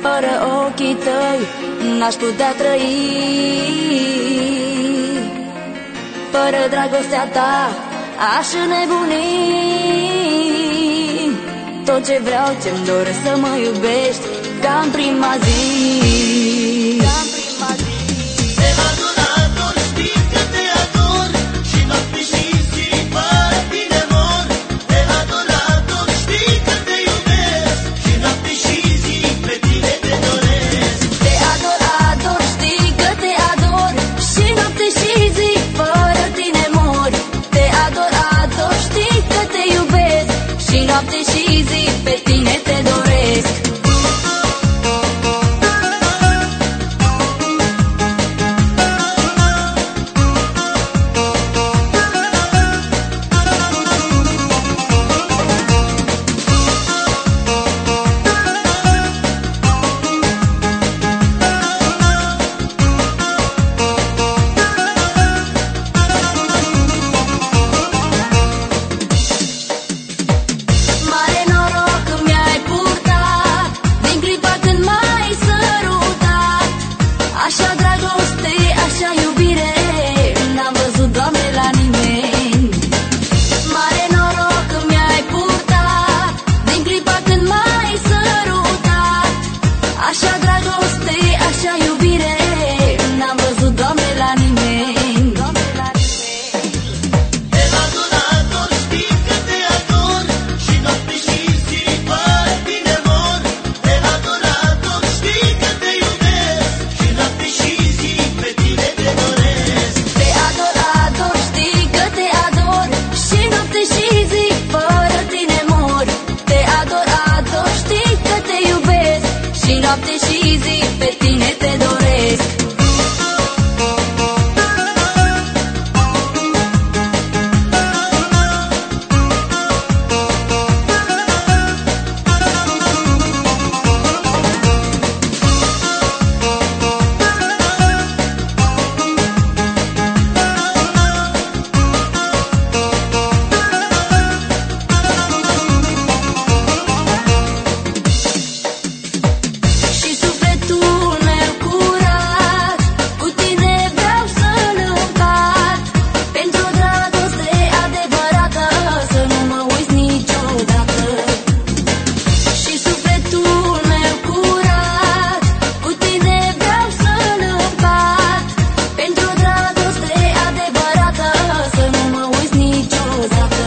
Fără ochii tăi n-aș putea trăi, fără dragostea ta aș înnebuni. Tot ce vreau, ce-mi doresc, să mă iubești ca în prima zi. Te ador, știi că te ador, și noapte și zi fără tine mor. Te ador, știi că te iubesc, și noapte și zi pe tine te doresc. Te ador, știi că te ador, și noapte și zi fără tine mor. Te ador, știi că te iubesc, și noapte și zi pe tine te doresc. Așa dragoste, așa iubire n-am văzut, Doamne, la nimeni. Mare noroc mi-ai purtat din clipa când m-ai sărutat. Așa dragoste, așa iubire n-am văzut, Doamne, la nimeni. Te ador, știi că te ador, și noapte și zi fără tine mor. Te ador, știi că te iubesc, și noapte și zi pe tine te doresc. Te ador, știi că te ador, și noapte și zi fără tine mor. Te ador, știi că te iubesc, și noapte și zi pe tine te doresc. Și sufletul meu curat cu tine vreau să-l împart. Pentru o dragoste adevărată să nu mă uiți niciodată. Și sufletul meu curat cu tine vreau să-l împart. Pentru o dragoste adevărată să nu mă uiți niciodată.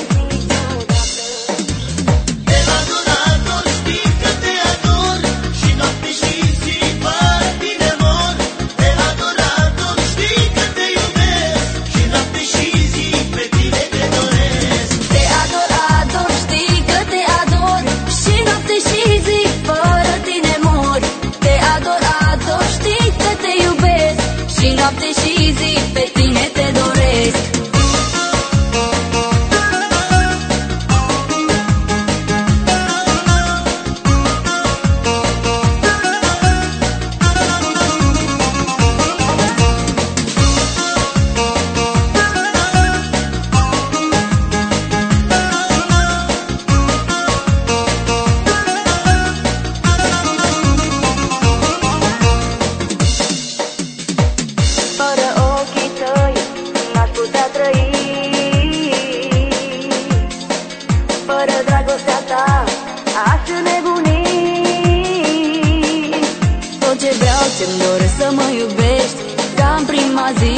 Te ador, știi că te ador, și noapte și zi fără tine mor. Te ador, știi că te iubesc, și noapte și zi pe tine te doresc. Te ador, știi că te ador, și noapte și zi fără tine mor. Te ador, știi că te iubesc, și noapte și zi pe tine te doresc. Fără ochii tăi n-aș putea trăi, fără dragostea ta aș înnebuni. Tot ce vreau, ce-mi doresc, să mă iubești ca în prima zi.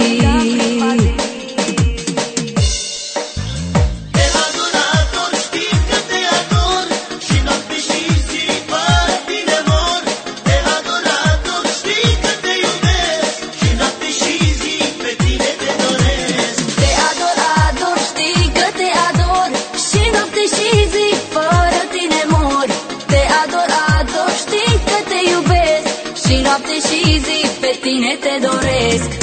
Te ador, știi că te ador, și noapte și zi fără tine mor. Te ador, știi că te iubesc, și noapte și zi pe tine te doresc. Te ador, știi că te ador, și noapte și zi fără tine mor. Te ador, știi că te iubesc, și noapte și zi pe tine te doresc.